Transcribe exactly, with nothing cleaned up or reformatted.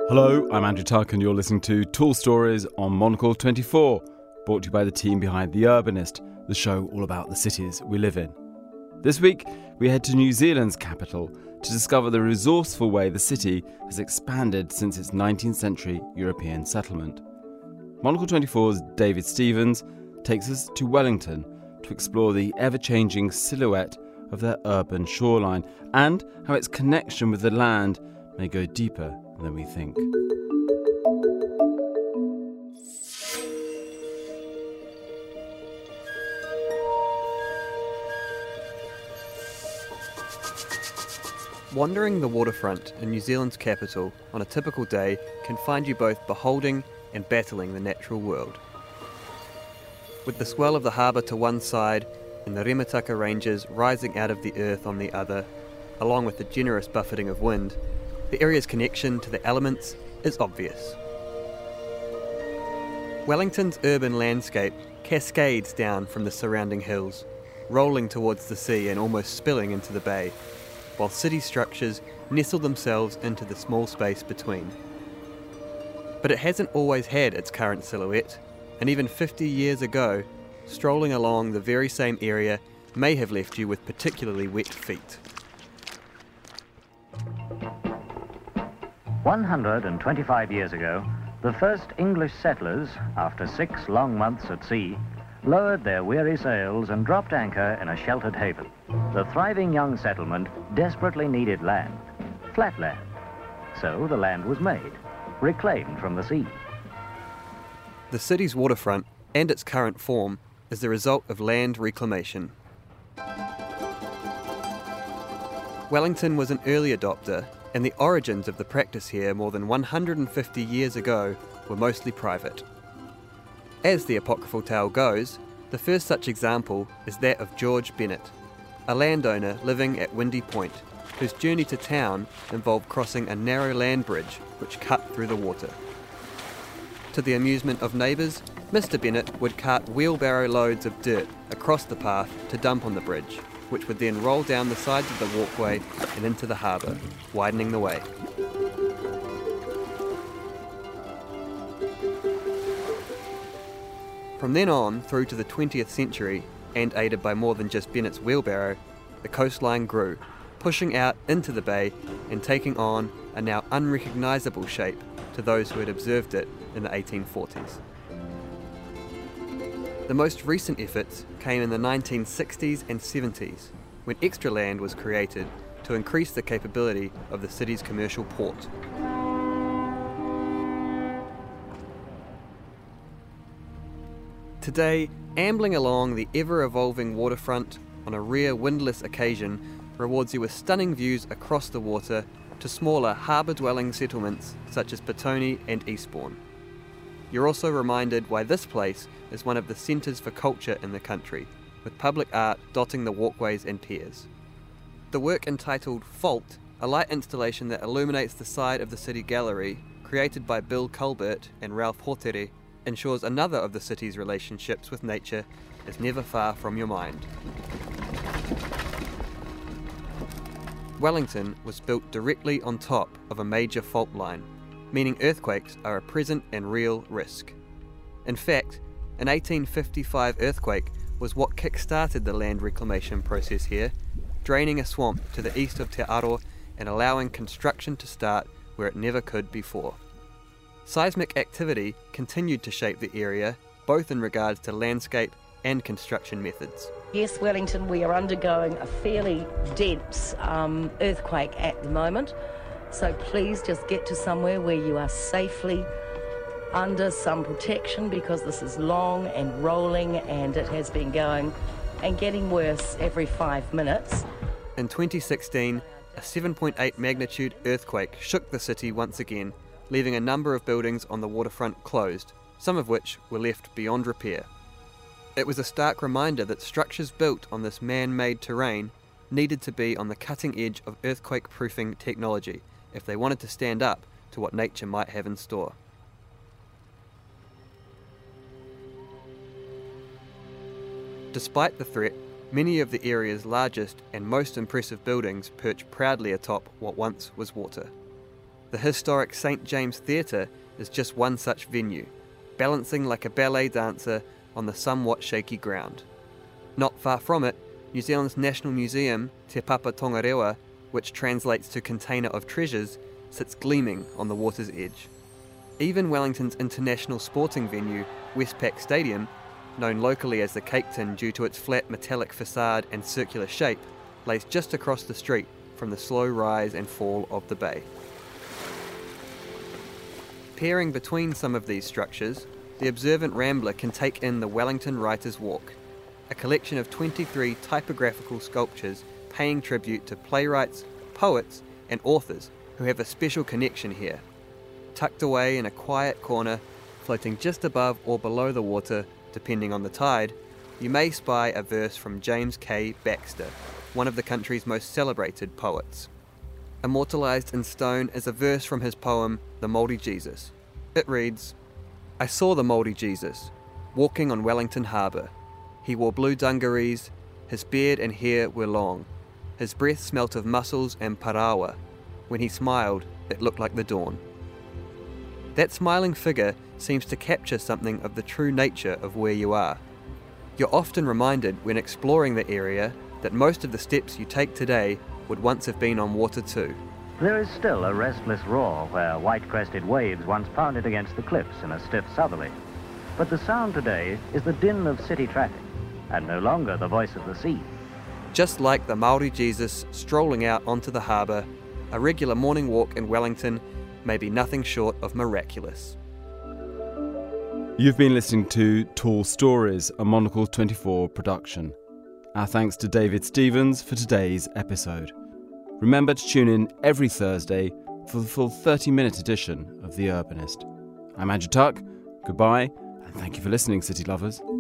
Hello, I'm Andrew Tuck and you're listening to Tall Stories on Monocle twenty-four, brought to you by the team behind The Urbanist, the show all about the cities we live in. This week, we head to New Zealand's capital to discover the resourceful way the city has expanded since its nineteenth century European settlement. Monocle twenty-four's David Stevens takes us to Wellington to explore the ever-changing silhouette of their urban shoreline and how its connection with the land may go deeper than we think. Wandering the waterfront in New Zealand's capital on a typical day can find you both beholding and battling the natural world. With the swell of the harbour to one side and the Remataka Ranges rising out of the earth on the other, along with the generous buffeting of wind, the area's connection to the elements is obvious. Wellington's urban landscape cascades down from the surrounding hills, rolling towards the sea and almost spilling into the bay, while city structures nestle themselves into the small space between. But it hasn't always had its current silhouette, and even fifty years ago, strolling along the very same area may have left you with particularly wet feet. one hundred twenty-five years ago, the first English settlers, after six long months at sea, lowered their weary sails and dropped anchor in a sheltered haven. The thriving young settlement desperately needed land, flat land. So the land was made, reclaimed from the sea. The city's waterfront and its current form is the result of land reclamation. Wellington was an early adopter, and the origins of the practice here more than one hundred fifty years ago were mostly private. As the apocryphal tale goes, the first such example is that of George Bennett, a landowner living at Windy Point, whose journey to town involved crossing a narrow land bridge which cut through the water. To the amusement of neighbours, Mister Bennett would cart wheelbarrow loads of dirt across the path to dump on the bridge, which would then roll down the sides of the walkway and into the harbour, widening the way. From then on through to the twentieth century, and aided by more than just Bennett's wheelbarrow, the coastline grew, pushing out into the bay and taking on a now unrecognisable shape to those who had observed it in the eighteen forties. The most recent efforts came in the nineteen sixties and seventies, when extra land was created to increase the capability of the city's commercial port. Today, ambling along the ever-evolving waterfront on a rare windless occasion rewards you with stunning views across the water to smaller harbour-dwelling settlements such as Petone and Eastbourne. You're also reminded why this place is one of the centres for culture in the country, with public art dotting the walkways and piers. The work entitled Fault, a light installation that illuminates the side of the city gallery, created by Bill Culbert and Ralph Hotere, ensures another of the city's relationships with nature is never far from your mind. Wellington was built directly on top of a major fault line, meaning earthquakes are a present and real risk. In fact, an eighteen fifty-five earthquake was what kick-started the land reclamation process here, draining a swamp to the east of Te Aro and allowing construction to start where it never could before. Seismic activity continued to shape the area, both in regards to landscape and construction methods. Yes, Wellington, we are undergoing a fairly dense um, earthquake at the moment. So please just get to somewhere where you are safely under some protection, because this is long and rolling and it has been going and getting worse every five minutes. In twenty sixteen, a seven point eight magnitude earthquake shook the city once again, leaving a number of buildings on the waterfront closed, some of which were left beyond repair. It was a stark reminder that structures built on this man-made terrain needed to be on the cutting edge of earthquake-proofing technology if they wanted to stand up to what nature might have in store. Despite the threat, many of the area's largest and most impressive buildings perch proudly atop what once was water. The historic Saint James Theatre is just one such venue, balancing like a ballet dancer on the somewhat shaky ground. Not far from it, New Zealand's National Museum, Te Papa Tongarewa, which translates to Container of Treasures, sits gleaming on the water's edge. Even Wellington's international sporting venue, Westpac Stadium, known locally as the Cake Tin due to its flat metallic facade and circular shape, lays just across the street from the slow rise and fall of the bay. Peering between some of these structures, the observant rambler can take in the Wellington Writers' Walk, a collection of twenty-three typographical sculptures paying tribute to playwrights, poets, and authors who have a special connection here. Tucked away in a quiet corner, floating just above or below the water, depending on the tide, you may spy a verse from James K. Baxter, one of the country's most celebrated poets. Immortalised in stone is a verse from his poem, The Mouldy Jesus. It reads, "I saw the mouldy Jesus, walking on Wellington Harbour. He wore blue dungarees, his beard and hair were long. His breath smelt of mussels and parawa. When he smiled, it looked like the dawn." That smiling figure seems to capture something of the true nature of where you are. You're often reminded when exploring the area that most of the steps you take today would once have been on water too. There is still a restless roar where white-crested waves once pounded against the cliffs in a stiff southerly. But the sound today is the din of city traffic, and no longer the voice of the sea. Just like the Māori Jesus strolling out onto the harbour, a regular morning walk in Wellington may be nothing short of miraculous. You've been listening to Tall Stories, a Monocle twenty-four production. Our thanks to David Stevens for today's episode. Remember to tune in every Thursday for the full thirty-minute edition of The Urbanist. I'm Andrew Tuck, goodbye, and thank you for listening, city lovers.